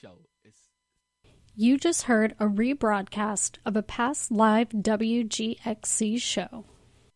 show. You just heard a rebroadcast of a past live WGXC show.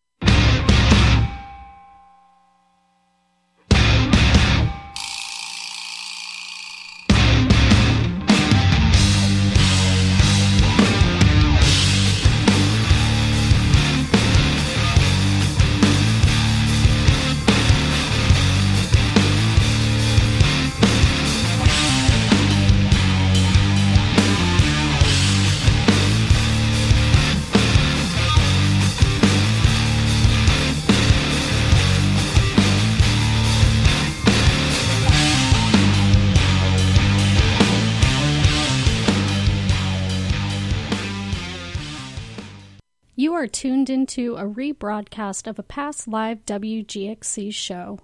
You are tuned into a rebroadcast of a past live WGXC show.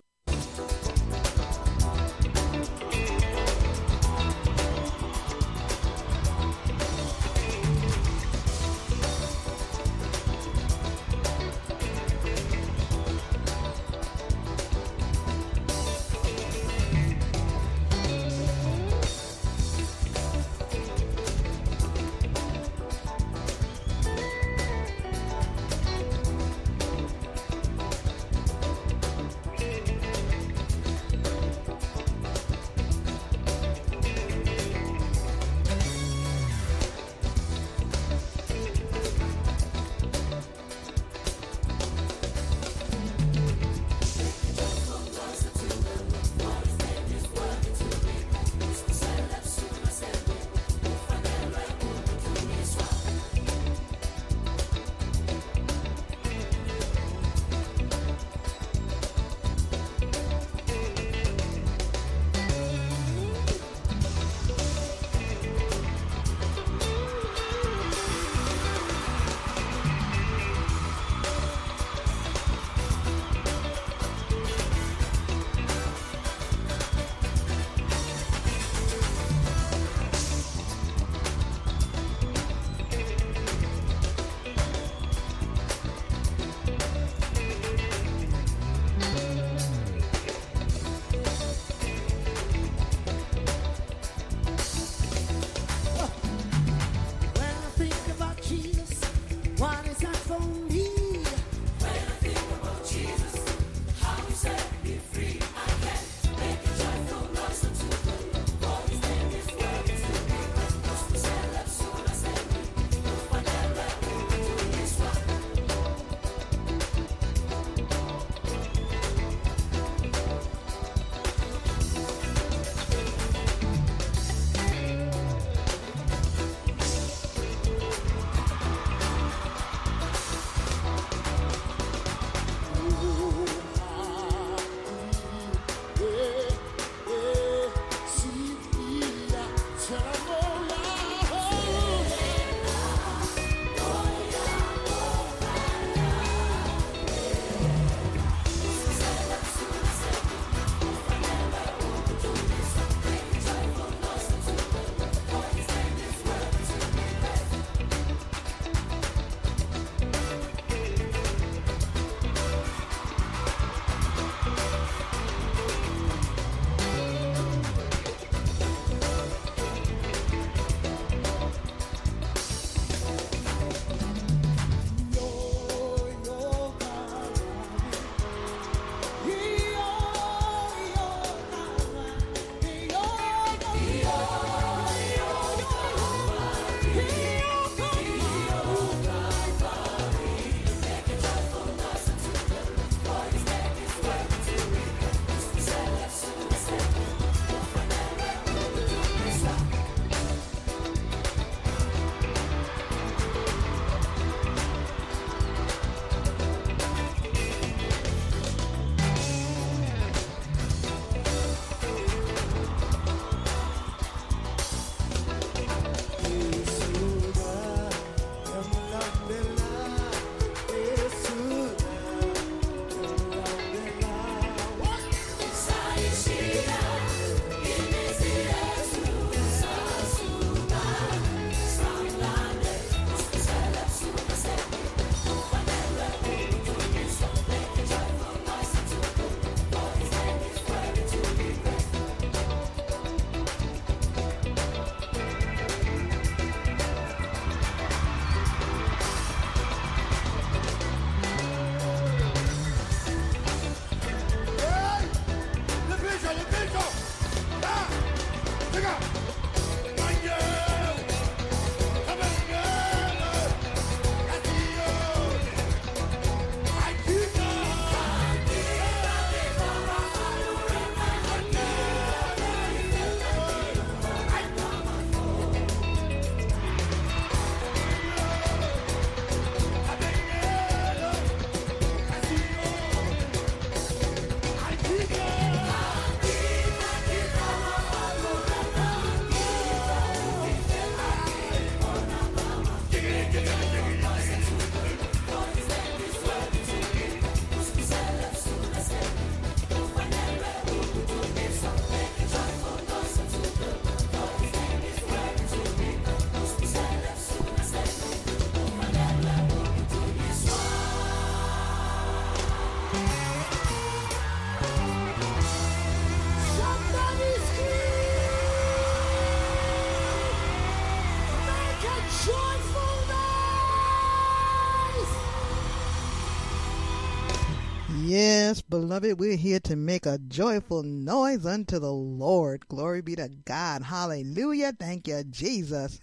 Yes, beloved, we're here to make a joyful noise unto the Lord. Glory be to God. Hallelujah. Thank you, Jesus.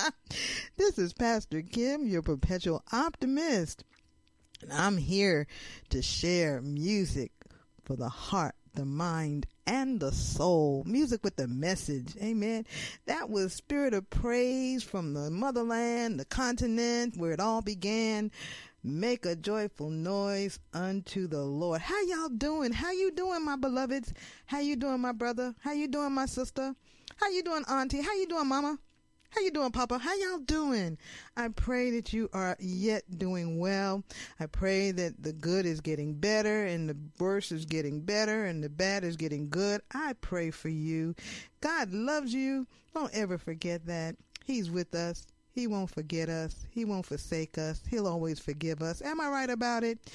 This is Pastor Kim, your perpetual optimist. And I'm here to share music for the heart, the mind, and the soul. Music with the message. Amen. That was Spirit of Praise from the motherland, the continent, where it all began. Make a joyful noise unto the Lord. How y'all doing? How you doing, my beloveds? How you doing, my brother? How you doing, my sister? How you doing, auntie? How you doing, mama? How you doing, Papa? How y'all doing? I pray that you are yet doing well. I pray that the good is getting better and the worse is getting better and the bad is getting good. I pray for you. God loves you. Don't ever forget that. He's with us. He won't forget us. He won't forsake us. He'll always forgive us. Am I right about it?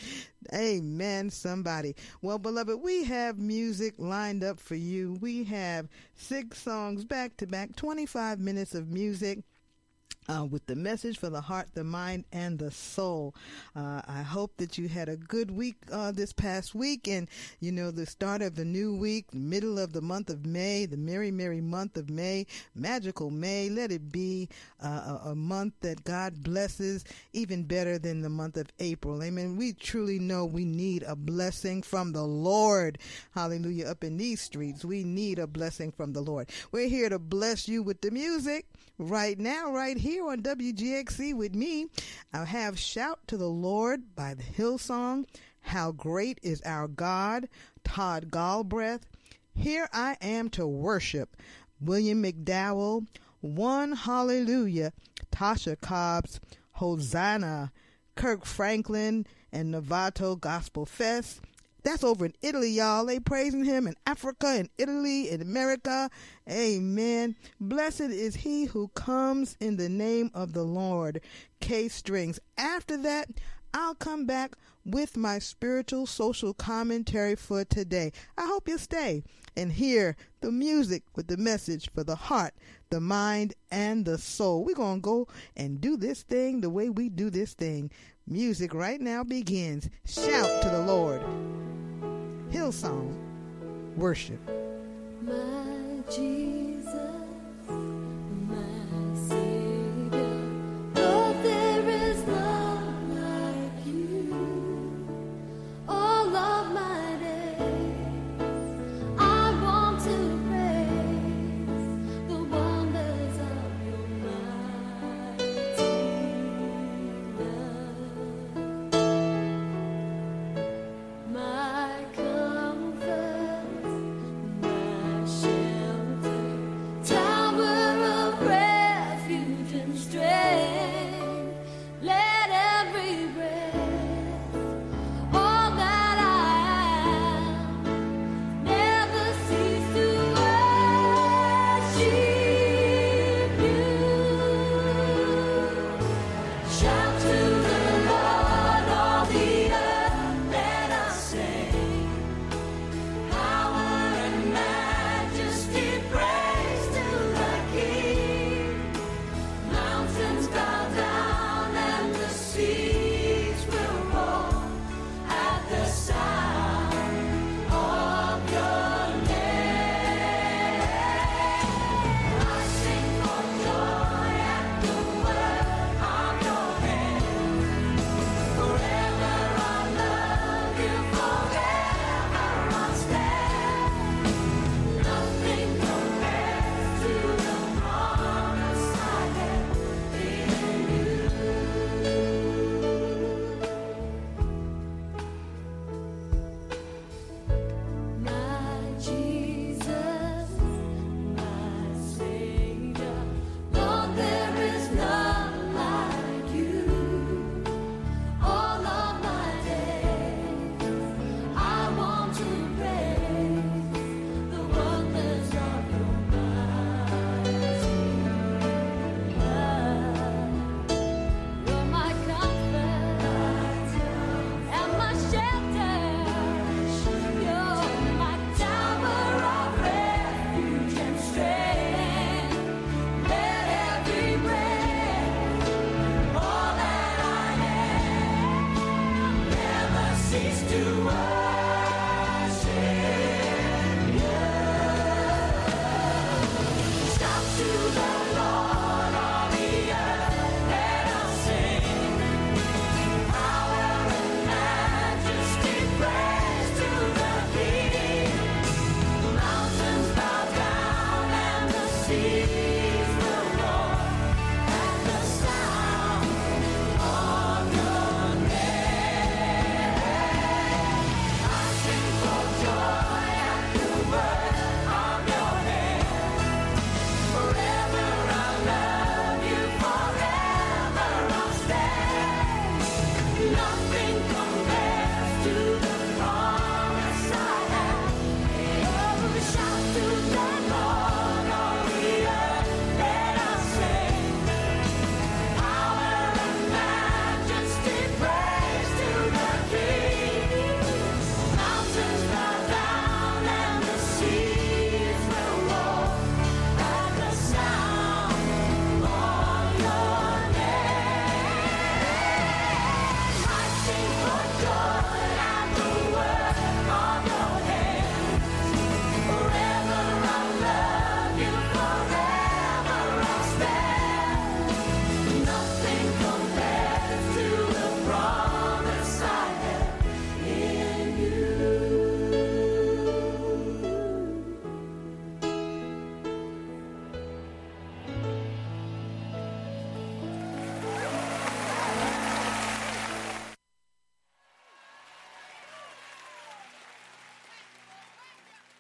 Amen, somebody. Well, beloved, we have music lined up for you. We have 6 songs back to back, 25 minutes of music. With the message for the heart, the mind, and the soul. I hope that you had a good week this past week, and you know, the start of the new week, middle of the month of May, the merry, merry month of May, magical May. Let it be a month that God blesses even better than the month of April. Amen. We truly know we need a blessing from the Lord. Hallelujah. Up in these streets, we need a blessing from the Lord. We're here to bless you with the music right now, right here on WGXC with me. I have Shout to the Lord by the Hillsong, How Great is Our God, Todd Galbraith, Here I Am to Worship, William McDowell, One Hallelujah, Tasha Cobbs, Hosanna, Kirk Franklin, and Novato Gospel Fest. That's over in Italy, y'all. They praising him in Africa, in Italy, in America. Amen. Blessed is he who comes in the name of the Lord. K Strings. After that, I'll come back with my spiritual social commentary for today. I hope you stay and hear the music with the message for the heart, the mind, and the soul. We're going to go and do this thing the way we do this thing. Music right now begins. Shout to the Lord. Hillsong, worship. My Jesus, my Savior, oh, there is none like you. All of my days, I want to praise the wonders of your mighty love. My comfort, my shelter.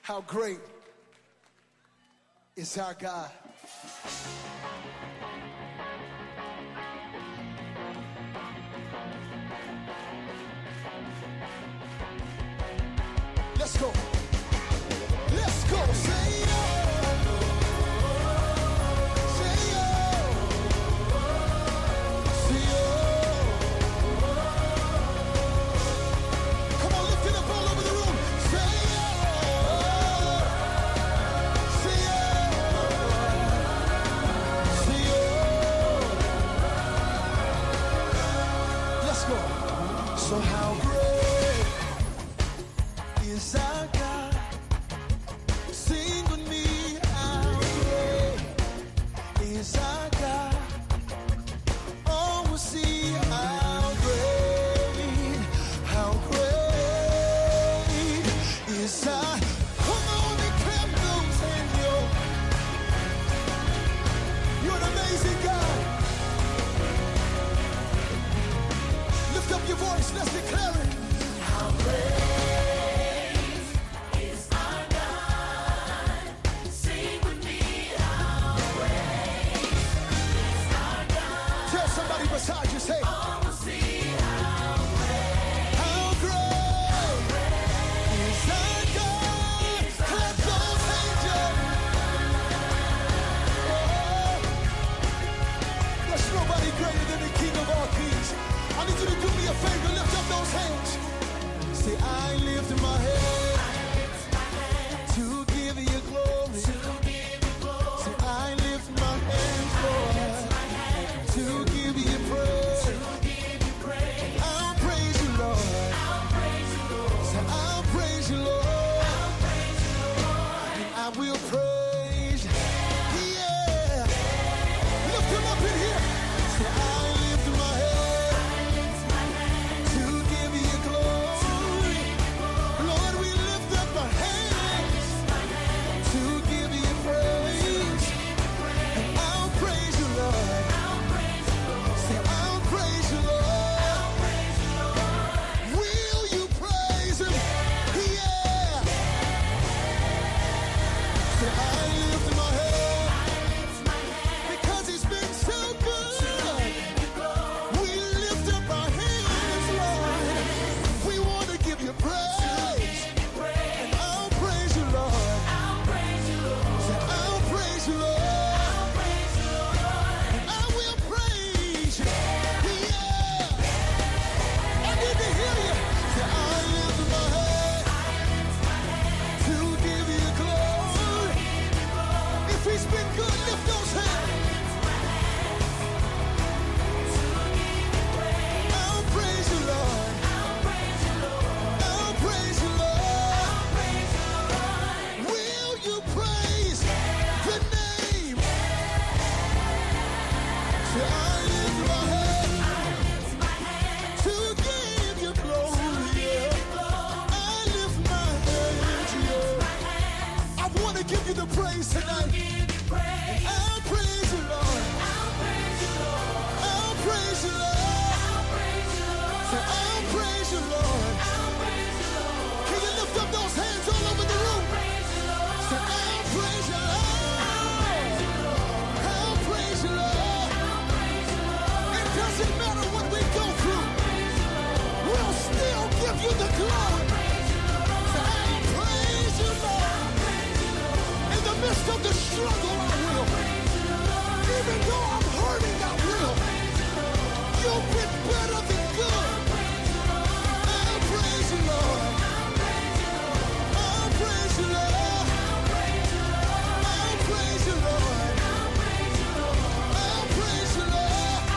How great is our God. Let's go. Let's go. Say oh. Say oh. Say oh. Come on, lift it up all over the room. Say oh. Say oh. Say oh. Let's go. So how great is our God? Sing with me, how great is our God? Oh, we'll see how great is our. Come on and clap those hands, yo. You're an amazing God. Lift up your voice, let's declare it. How great. Somebody beside you say, oh, we'll see how great is our God. Clap those hands up. Oh, there's nobody greater than the King of all kings. I need you to do me a favor, lift up those hands. Say, I lift my head to give you glory. Say, I lift my hands, Lord, to give you praise. I'll praise you, Lord. Say, I'll praise you, Lord. And I will praise you. Yeah. Lift him up in here. Say, I lift my head to give you glory. Lord, we lift up our hands to give you praise. And I'll praise you, Lord. Say, I'll praise you, Lord. Will you praise him? Yeah. Say, I lift my head because he's been so good. We lift up our hands, Lord. We want to give you praise. And I'll praise you, Lord. Say, I'll praise you, Lord. And I will praise you. Yeah. I need to hear you. Say, I lift my head to give you glory. If he's been good, lift those hands. I'll praise you, Lord. I'll praise you, Lord. Will you praise the name? Say, I lift my head to give you glory. Yeah. I lift my hands, yeah. I want to give you the praise tonight. I'll praise you, Lord. I'll praise you, Lord. Say, I'll praise you, Lord. Can you lift up those hands all over the room? Say, I'll praise you, Lord. I'll praise you, Lord. It doesn't matter what we go through. We'll still give you the glory. Say, I'll praise you, Lord. In the midst of the struggle, I will. Even though I'm hurting, I will. You've been better than good. I'll praise you, Lord. I'll praise you, Lord. I'll praise you, Lord. I'll praise you, Lord.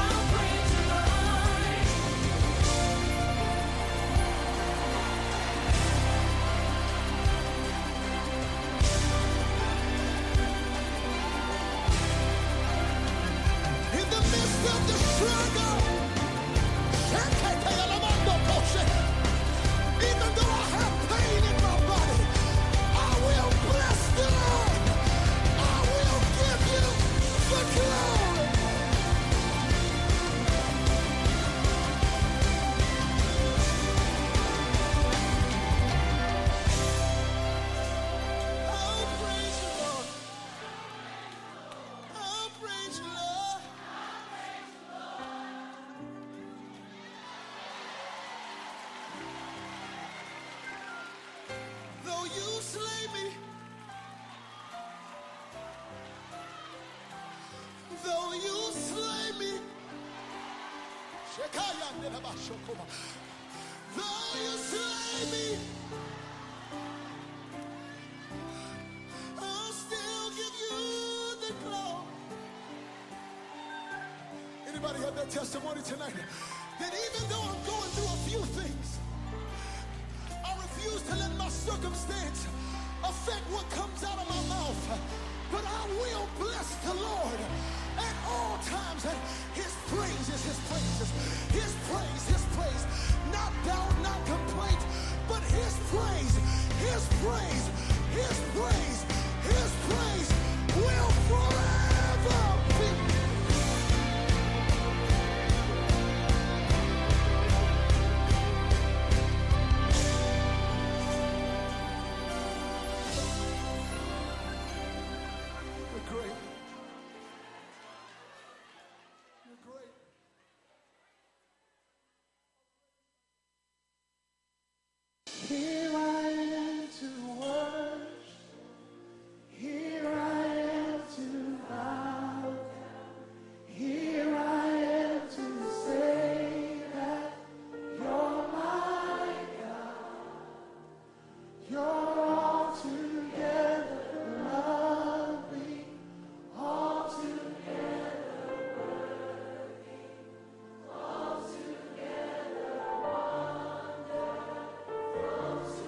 In the midst of the struggle, even though I have pain in my body, I will bless the Lord. I will give you the glory. Though you slay me, I'll still give you the glory. Anybody have that testimony tonight? That even though I'm going through a few things, I refuse to let my circumstance affect what comes out of my mouth. But I will bless the Lord at all times. And his praises, his praises, his praise, his praise. Not doubt, not complaint, but his praise, his praise, his praise, his praise will forever be. Here I am to worship. Here I am to bow down. Here I am to say that you're my God. You're altogether lovely, altogether worthy, altogether wonderful.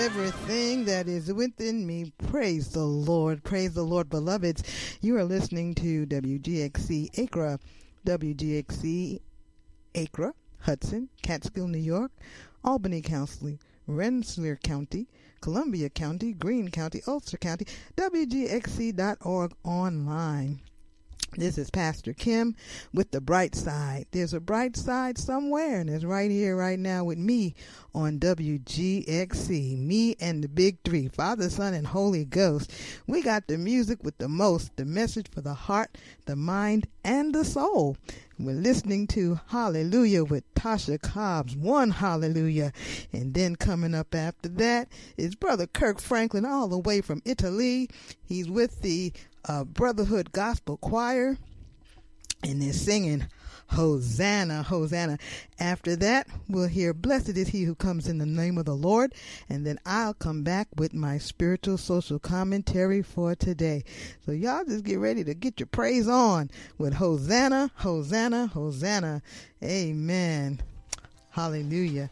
everything that is within me. Praise the Lord. Praise the Lord, beloveds. You are listening to WGXC Acra. WGXC Acra, Hudson, Catskill, New York, Albany County, Rensselaer County, Columbia County, Greene County, Ulster County, WGXC.org online. This is Pastor Kim with the bright side. There's a bright side somewhere, and it's right here, right now with me on WGXC. Me and the big three, Father, Son, and Holy Ghost. We got the music with the most, the message for the heart, the mind, and the soul. We're listening to Hallelujah with Tasha Cobb's One Hallelujah. And then coming up after that is Brother Kirk Franklin all the way from Italy. He's with the Brotherhood Gospel Choir, and they're singing Hosanna, Hosanna. After that, we'll hear Blessed is he who comes in the name of the Lord, and then I'll come back with my spiritual social commentary for today. So y'all just get ready to get your praise on with Hosanna, Hosanna, Hosanna. Amen. Hallelujah.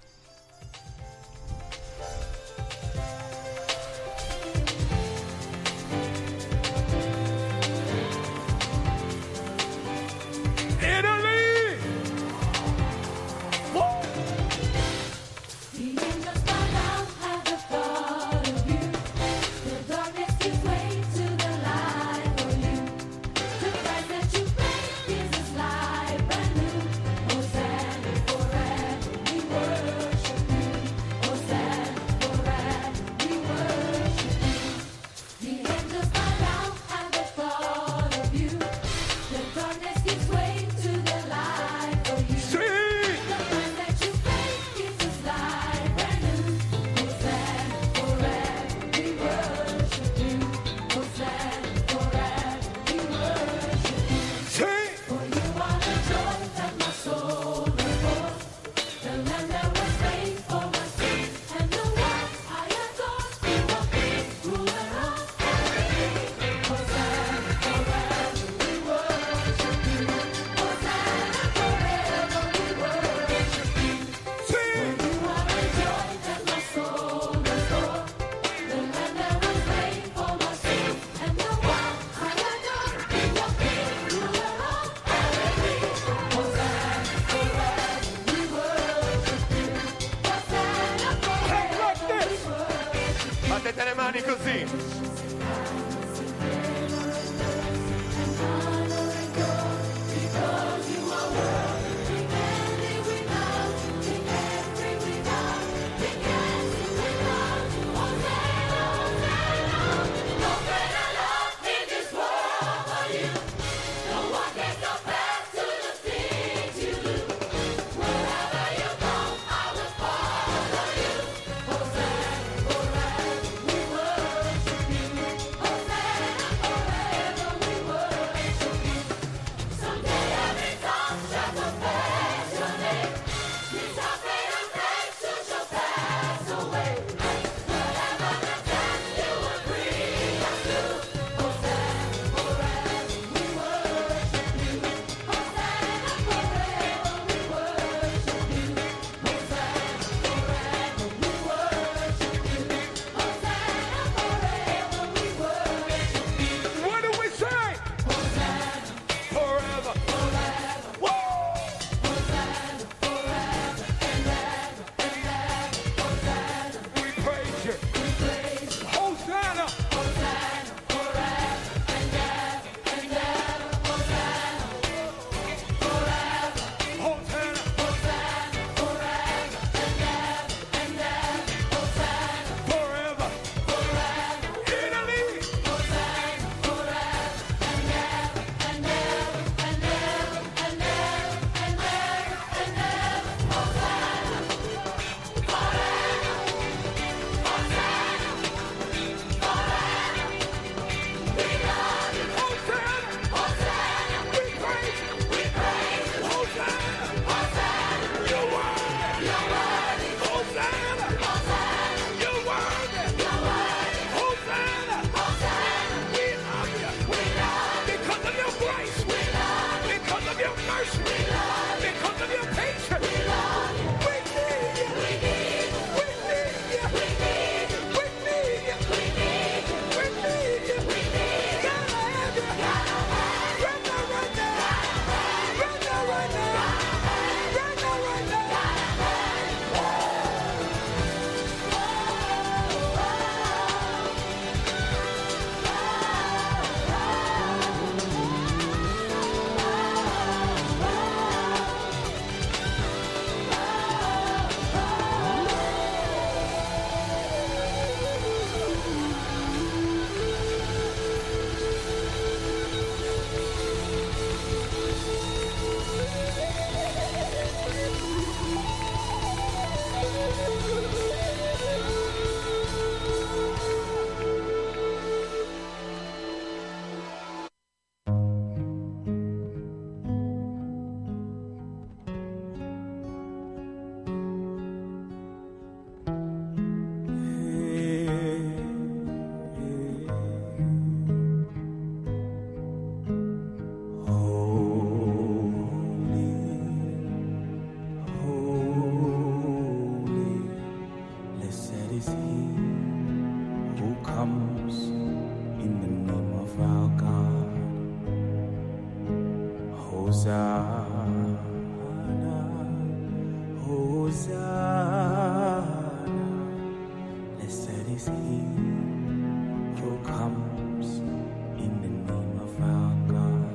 is he who comes in the name of our God.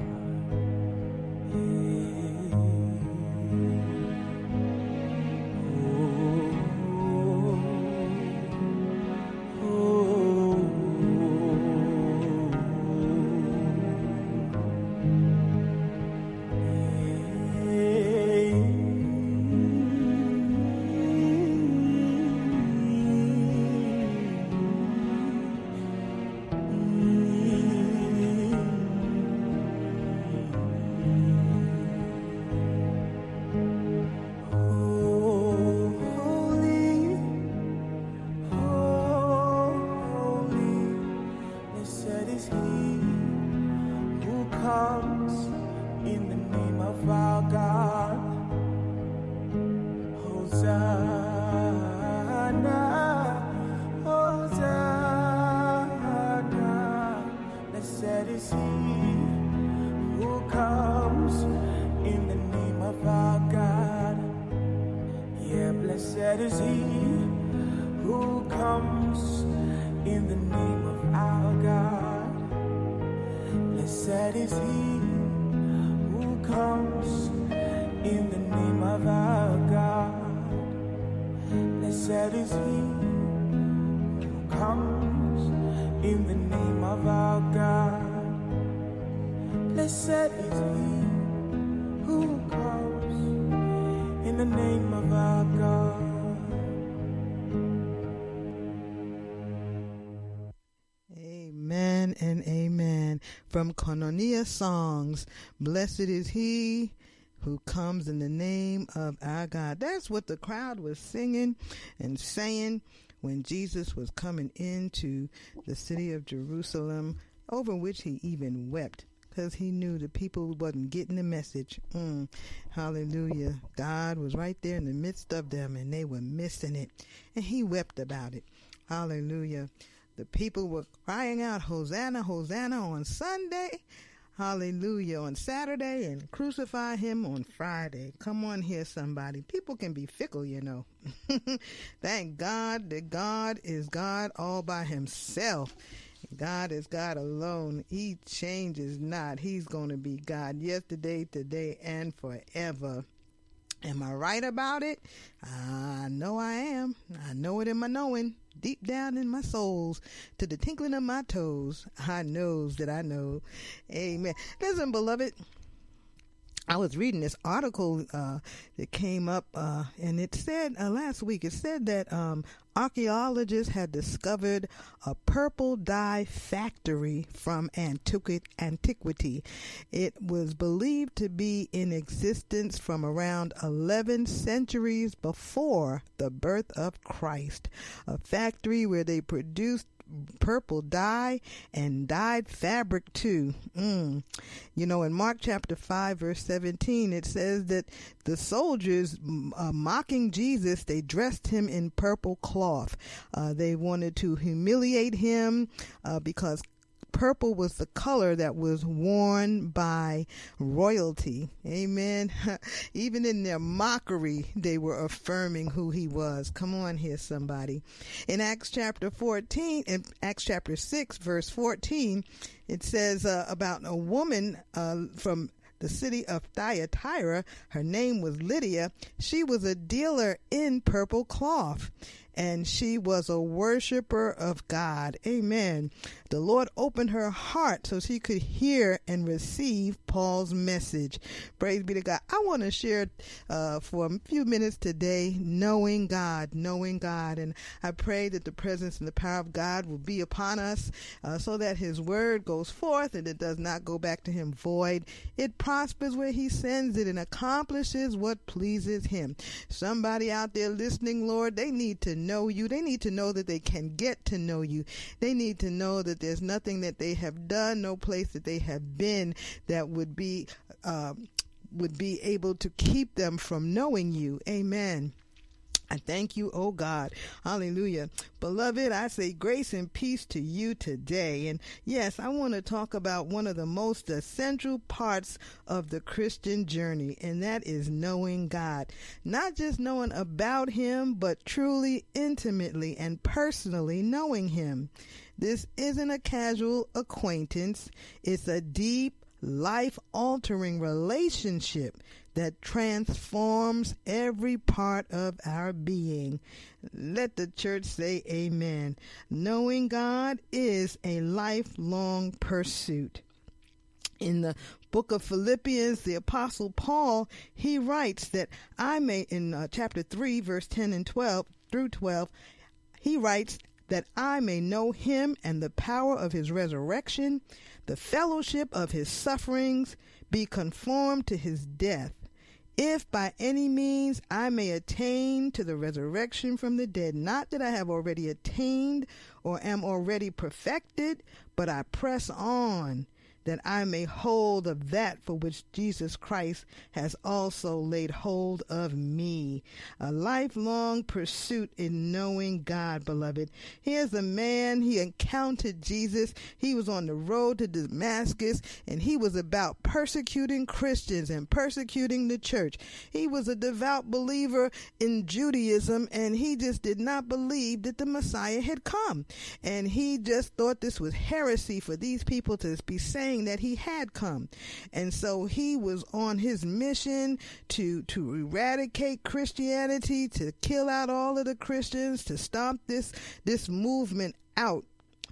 From Koinonia Songs, blessed is he who comes in the name of our God. That's what the crowd was singing and saying when Jesus was coming into the city of Jerusalem, over which he even wept, because he knew the people wasn't getting the message. Hallelujah. God was right there in the midst of them, and they were missing it, and he wept about it. Hallelujah. The people were crying out, Hosanna, Hosanna on Sunday, hallelujah, on Saturday, and crucify him on Friday. Come on here, somebody. People can be fickle, you know. Thank God that God is God all by himself. God is God alone. He changes not. He's going to be God yesterday, today, and forever. Am I right about it? I know I am. I know it in my knowing. Deep down in my souls, to the tinkling of my toes, I knows that I know. Amen. Listen, beloved, I was reading this article that came up, and it said last week, it said that archaeologists had discovered a purple dye factory from antiquity. It was believed to be in existence from around 11 centuries before the birth of Christ. A factory where they produced purple dye and dyed fabric too. You know, in Mark chapter 5 verse 17, it says that the soldiers mocking Jesus, they dressed him in purple cloth. They wanted to humiliate him because purple was the color that was worn by royalty. Amen. Even in their mockery, they were affirming who he was. Come on here, somebody. In Acts chapter 6, verse 14, it says about a woman from the city of Thyatira. Her name was Lydia. She was a dealer in purple cloth, and she was a worshiper of God. Amen. The Lord opened her heart so she could hear and receive Paul's message. Praise be to God. I want to share for a few minutes today, knowing God. And I pray that the presence and the power of God will be upon us so that his word goes forth and it does not go back to him void. It prospers where he sends it and accomplishes what pleases him. Somebody out there listening, Lord, they need to know you. They need to know that they can get to know you. They need to know that there's nothing that they have done, no place that they have been that would be able to keep them from knowing you. Amen. I thank you, oh God. Hallelujah. Beloved, I say grace and peace to you today. And yes, I want to talk about one of the most essential parts of the Christian journey, and that is knowing God. Not just knowing about Him, but truly, intimately, and personally knowing Him. This isn't a casual acquaintance. It's a deep, life-altering relationship that transforms every part of our being. Let the church say amen. Knowing God is a lifelong pursuit. In the book of Philippians, the Apostle Paul, he writes that in chapter 3, verse 10 and 12 through 12, he writes that I may know Him and the power of His resurrection, the fellowship of His sufferings, be conformed to His death, if by any means I may attain to the resurrection from the dead. Not that I have already attained or am already perfected, but I press on, that I may hold of that for which Jesus Christ has also laid hold of me. A lifelong pursuit in knowing God, beloved. Here's a man, he encountered Jesus. He was on the road to Damascus, and he was about persecuting Christians and persecuting the church. He was a devout believer in Judaism, and he just did not believe that the Messiah had come. And he just thought this was heresy for these people to be saying that he had come. And so he was on his mission to eradicate Christianity, to kill out all of the Christians, to stomp this movement out.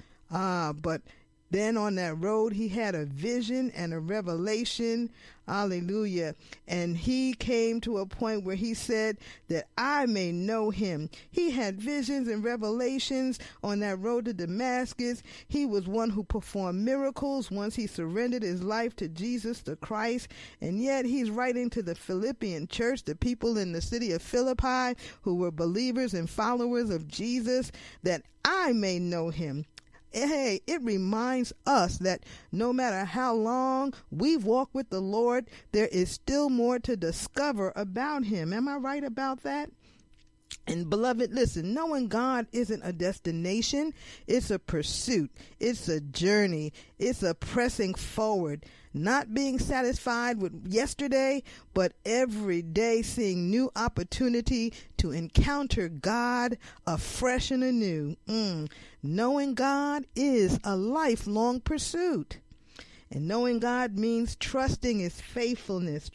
But then on that road, he had a vision and a revelation. Hallelujah. And he came to a point where he said that I may know Him. He had visions and revelations on that road to Damascus. He was one who performed miracles once he surrendered his life to Jesus the Christ. And yet he's writing to the Philippian church, the people in the city of Philippi who were believers and followers of Jesus, that I may know Him. Hey, it reminds us that no matter how long we've walked with the Lord, there is still more to discover about Him. Am I right about that? And beloved, listen, knowing God isn't a destination. It's a pursuit. It's a journey. It's a pressing forward. Not being satisfied with yesterday, but every day seeing new opportunity to encounter God afresh and anew. Knowing God is a lifelong pursuit. And knowing God means trusting His faithfulness,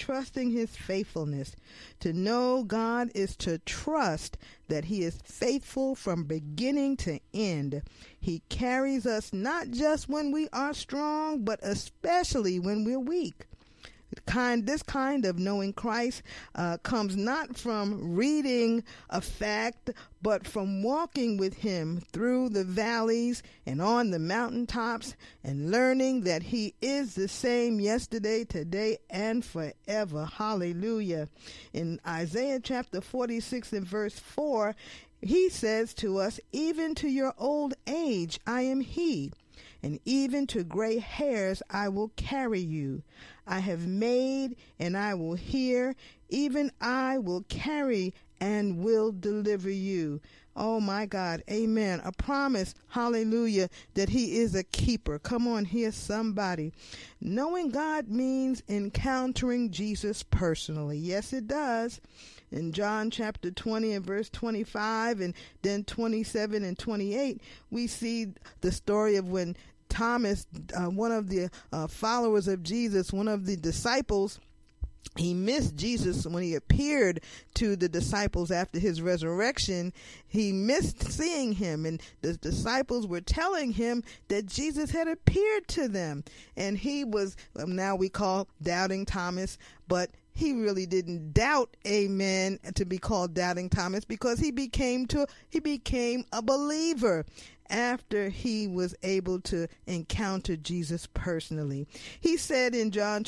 To know God is to trust that He is faithful from beginning to end. He carries us not just when we are strong, but especially when we're weak. This kind of knowing Christ comes not from reading a fact, but from walking with Him through the valleys and on the mountaintops, and learning that He is the same yesterday, today, and forever. Hallelujah. In Isaiah chapter 46 and verse 4, He says to us, even to your old age I am He, and even to gray hairs I will carry you. I have made, and I will hear, even I will carry and will deliver you. Oh my God, amen. A promise, hallelujah, that He is a keeper. Come on here, somebody. Knowing God means encountering Jesus personally. Yes, it does. In John chapter 20 and verse 25 and then 27 and 28, we see the story of when Thomas, one of the followers of Jesus, one of the disciples, he missed Jesus when He appeared to the disciples after His resurrection. He missed seeing Him, and the disciples were telling him that Jesus had appeared to them. And he was, now we call Doubting Thomas, but he really didn't doubt, amen, to be called Doubting Thomas, because he became a believer after he was able to encounter Jesus personally. He said in John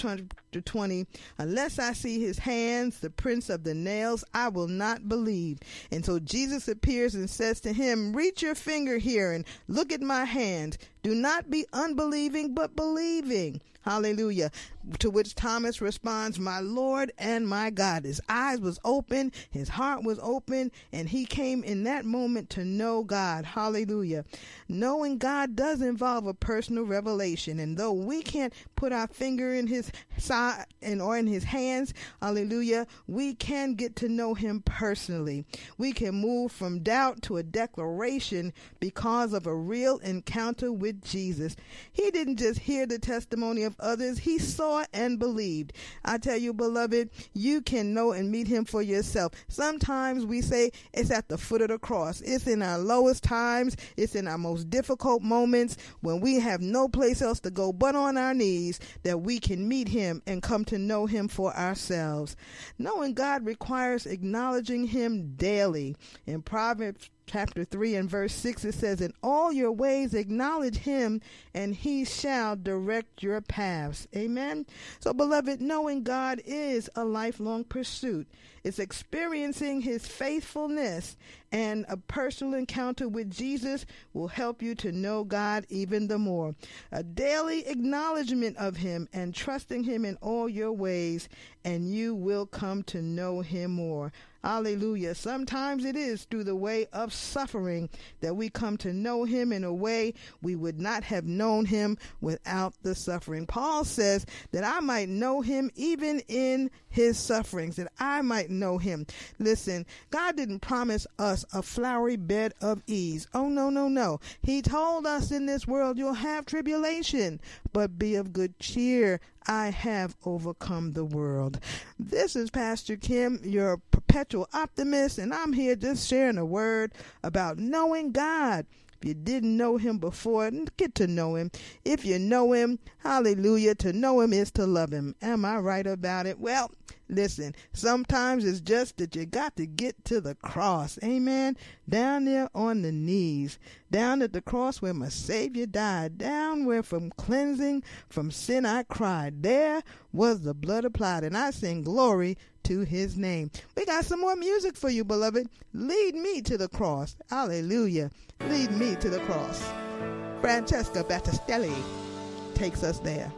chapter 20, unless I see his hands, the prints of the nails, I will not believe. And so Jesus appears and says to him, reach your finger here and look at my hands. Do not be unbelieving, but believing. Hallelujah. To which Thomas responds, my Lord and my God. His eyes was open, his heart was open, and he came in that moment to know God. Hallelujah. Knowing God does involve a personal revelation, and though we can't put our finger in his side or in his hands, hallelujah, we can get to know him personally. We can move from doubt to a declaration because of a real encounter with Jesus. He didn't just hear the testimony of others, he saw and believed. I tell you, beloved, you can know and meet him for yourself. Sometimes we say it's at the foot of the cross. It's in our lowest times. It's in our most difficult moments when we have no place else to go but on our knees that we can meet him and come to know him for ourselves. Knowing God requires acknowledging him daily. In Proverbs chapter 3 and verse 6, it says, in all your ways acknowledge him, and he shall direct your paths. Amen. So, beloved, knowing God is a lifelong pursuit. It's experiencing his faithfulness, and a personal encounter with Jesus will help you to know God even the more. A daily acknowledgement of him and trusting him in all your ways, and you will come to know him more. Hallelujah. Sometimes it is through the way of suffering that we come to know him in a way we would not have known him without the suffering. Paul says that I might know him even in his sufferings, that I might know him. Listen, God didn't promise us a flowery bed of ease. Oh, no, no, no. He told us in this world you'll have tribulation, but be of good cheer. I have overcome the world. This is Pastor Kim, your perpetual optimist, and I'm here just sharing a word about knowing God. If you didn't know him before, get to know him. If you know him, hallelujah, to know him is to love him. Am I right about it? Well, listen, sometimes it's just that you got to get to the cross. Amen. Down there on the knees, down at the cross where my Savior died, down where from cleansing from sin I cried. There was the blood applied, and I sing glory to his name. We got some more music for you, beloved. Lead me to the cross. Hallelujah. Lead me to the cross. Francesca Battistelli takes us there.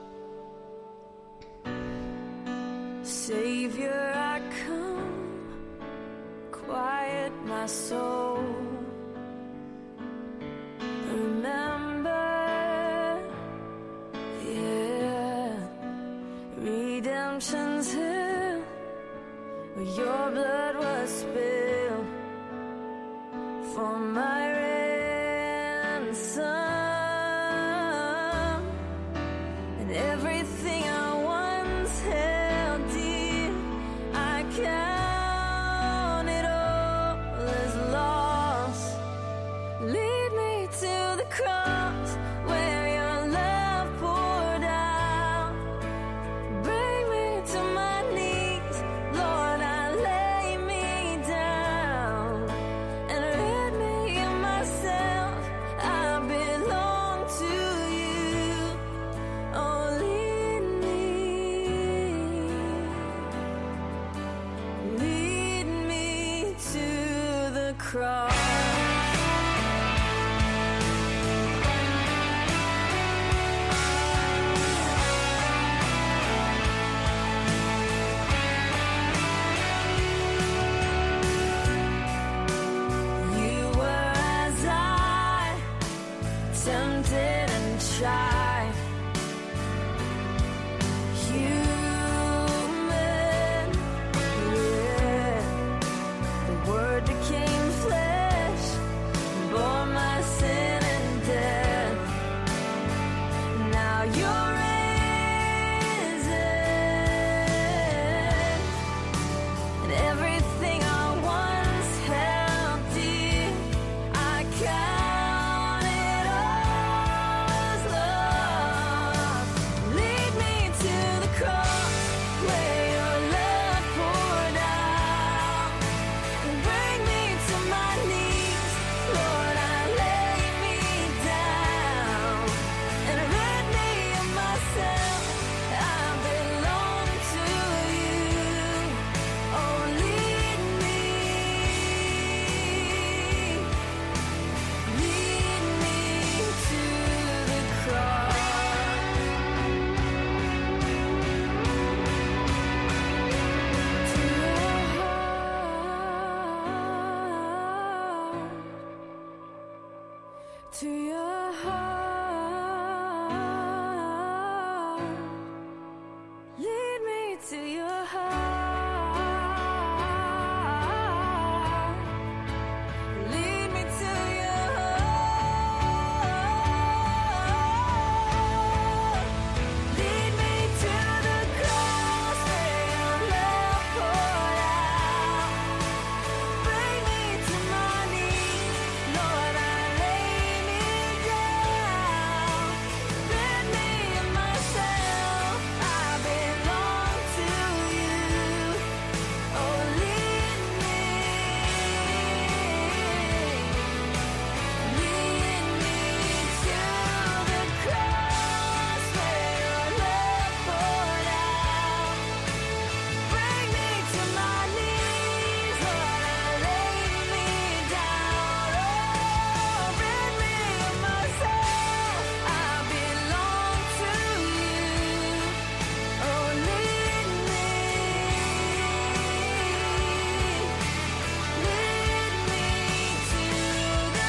Savior, I come, quiet my soul. Remember, yeah, redemption's hill, where your blood was spilled for my ransom, and everything I once held dear, I count it all as lost. Lead me to the cross where your love poured out. Bring me to my knees, Lord, I lay me down, and rid me of myself. I've been to your heart. Lead me to your heart. Lead me to your heart. Lead me to the cross where your love poured out. Bring me to my knees, Lord, I lay me down. Rid me of myself, I belong to you. Oh, lead me to the cross where your love poured out. Bring me to my knees, Lord, I lay me down. Oh, rid me of myself, I belong to you. Oh, lead me to the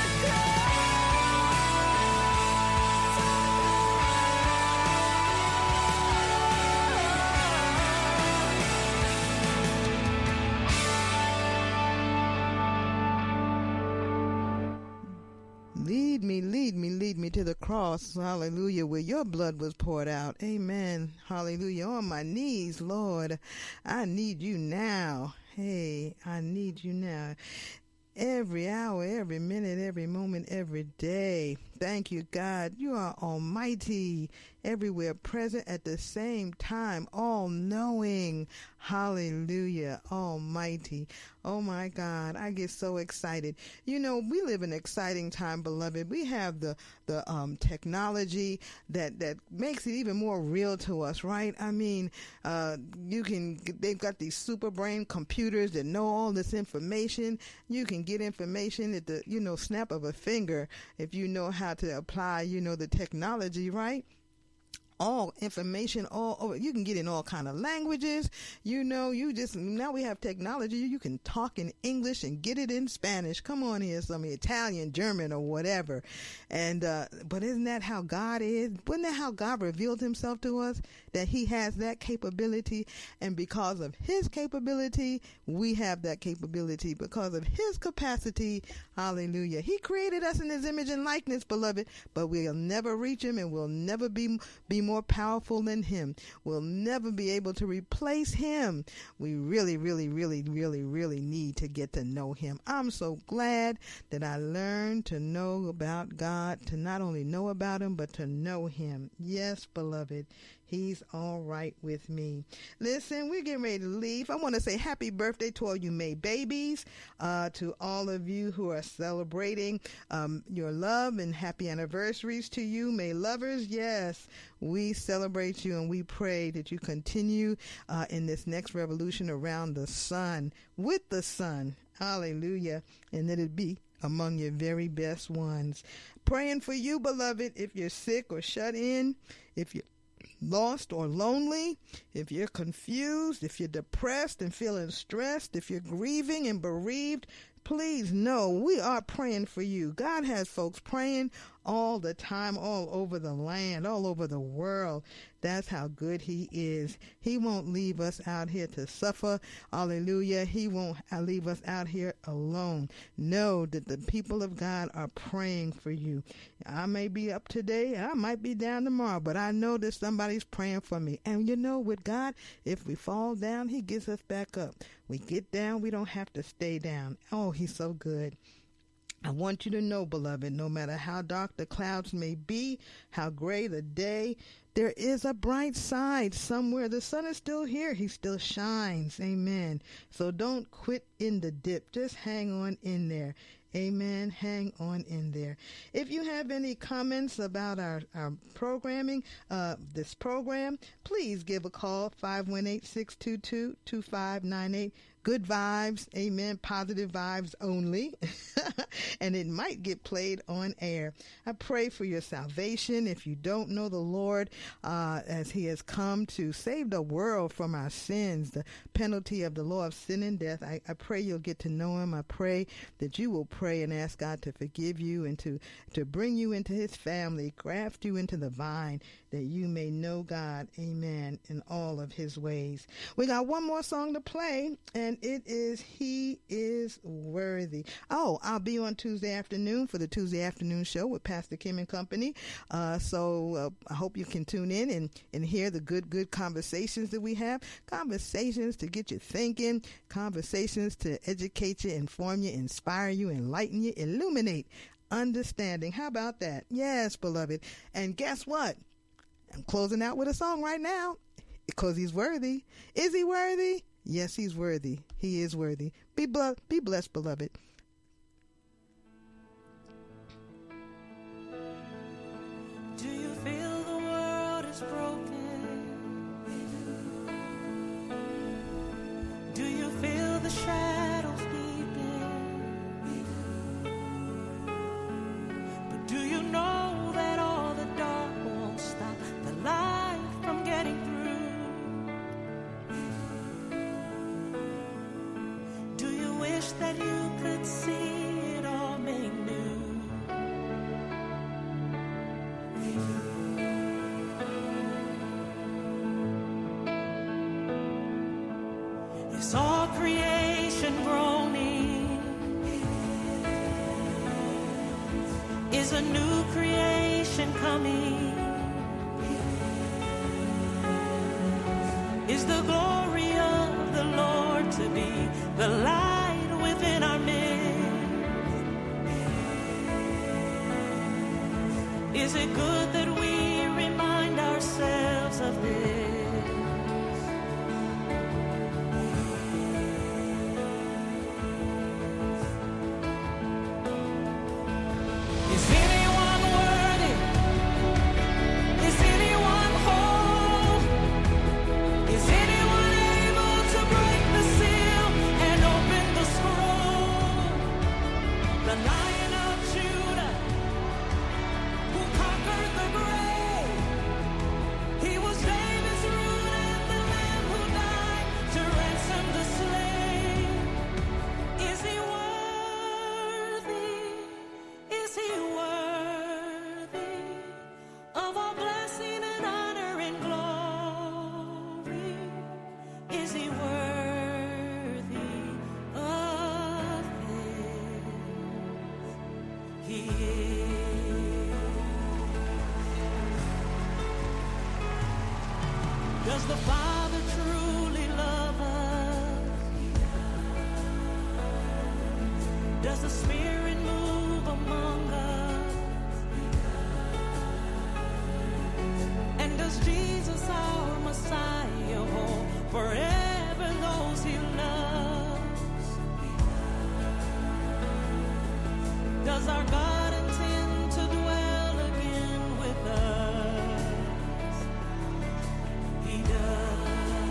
Lead me to the cross, hallelujah, where your blood was poured out. Amen, hallelujah. On my knees, Lord, I need you now. Hey, I need you now. Every hour, every minute, every moment, every day. Thank you, God. You are almighty, everywhere present at the same time, all-knowing. Hallelujah, almighty. Oh, my God, I get so excited. You know, we live in an exciting time, beloved. We have the technology that makes it even more real to us, right? I mean, they've got these super brain computers that know all this information. You can get information at the, snap of a finger if you know how to apply, the technology, right? All information, all over. You can get in all kind of languages. Now we have technology. You can talk in English and get it in Spanish. Come on here, some Italian, German, or whatever. And but isn't that how God is? Wasn't that how God revealed himself to us? That he has that capability, and because of his capability, we have that capability. Because of his capacity, hallelujah. He created us in his image and likeness, beloved, but we'll never reach him, and we'll never be more powerful than him. We'll never be able to replace him. We really, really, really, really, really need to get to know him. I'm so glad that I learned to know about God, to not only know about him, but to know him. Yes, beloved, he's all right with me. Listen, we're getting ready to leave. I want to say happy birthday to all you May babies, to all of you who are celebrating your love, and happy anniversaries to you, May lovers. Yes, we celebrate you, and we pray that you continue in this next revolution around the sun, with the sun. Hallelujah. And that it be among your very best ones. Praying for you, beloved, if you're sick or shut in, if you're lost or lonely, if you're confused, if you're depressed and feeling stressed, if you're grieving and bereaved, please know we are praying for you. God has folks praying all the time, all over the land, all over the world. That's how good he is. He won't leave us out here to suffer. Hallelujah. He won't leave us out here alone. Know that the people of God are praying for you. I may be up today, I might be down tomorrow, but I know that somebody's praying for me. And with God, if we fall down, he gets us back up. We get down, we don't have to stay down. Oh, he's so good. I want you to know, beloved, no matter how dark the clouds may be, how gray the day, there is a bright side somewhere. The sun is still here. He still shines. Amen. So don't quit in the dip. Just hang on in there. Amen. Hang on in there. If you have any comments about our programming, this program, please give a call, 518-622-2598. Good vibes, amen, positive vibes only. and it might get played on air. I pray for your salvation. If you don't know the Lord, as he has come to save the world from our sins, the penalty of the law of sin and death, I pray you'll get to know him. I pray that you will pray and ask God to forgive you and to bring you into his family, graft you into the vine, that you may know God, amen, in all of his ways. We got one more song to play, and it is He Is Worthy. Oh, I'll be on Tuesday afternoon for the Tuesday afternoon show with Pastor Kim and Company. So I hope you can tune in and hear the good conversations that we have. Conversations to get you thinking, conversations to educate you, inform you, inspire you, enlighten you, illuminate, understanding. How about that? Yes, beloved. And guess what? I'm closing out with a song right now because he's worthy. Is he worthy? Yes, he's worthy. He is worthy. Be blessed, beloved. Do you feel the world is broken? Do you feel the shadows deepen? But do you know that all the dark won't stop the light from getting through? Do you wish that you could see it all made new? Is all creation groaning? Is a new creation coming? Is the glory of the Lord to be the light within our midst? Is it good that we remind ourselves of this? Is anyone worthy? Is anyone whole? Is anyone able to break the seal and open the scroll? The Lion of Judah, who conquered the grave, he was David's root and the Lamb who died to ransom the slave. Is he worthy? Is he worthy of all blessing and honor and glory? Is he worthy of this? He is. Does the Father truly love us? Does the Spirit move among us? And does Jesus, our Messiah, hold forever those he loves? Does our God intend to dwell again with us? He does.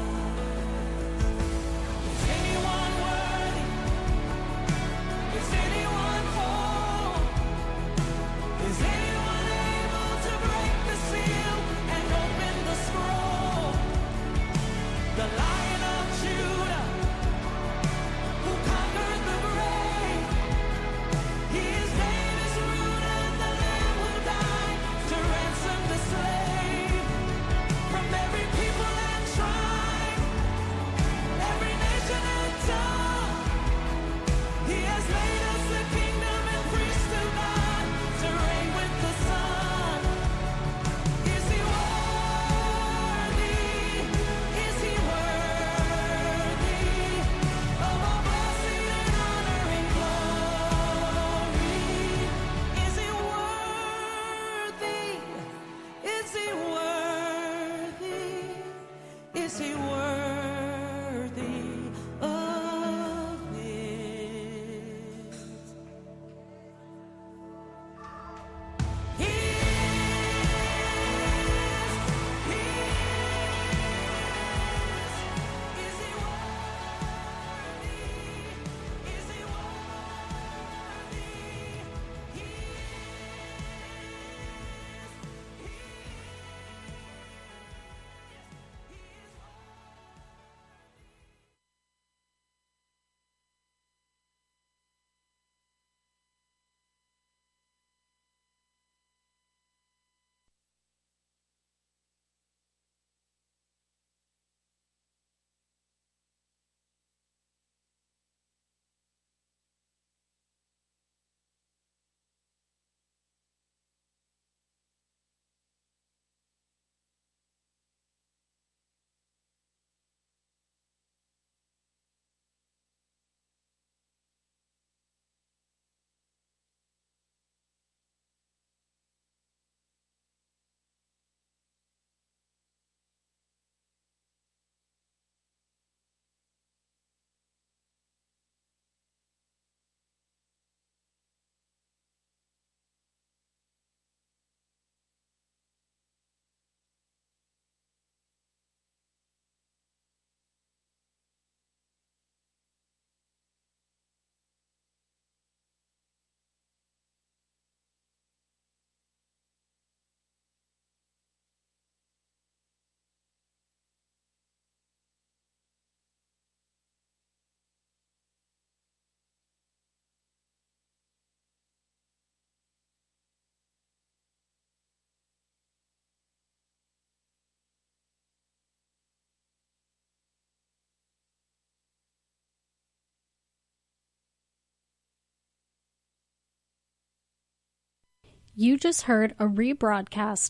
Is anyone worthy? Is anyone whole? Is anyone able to break the seal and open the scroll? The Lion of Judah, who conquered the grave, he is David's root and the Lamb who died to ransom the slave. From every people and tribe, every nation and tongue, he has made us a kingdom and priests to God, to reign with the Son. Is he worthy? Is he worthy of all blessing and honor and glory? Is he worthy? Is he worthy? Is he worthy of this? He is. Is he worthy? Is he worthy? You just heard a rebroadcast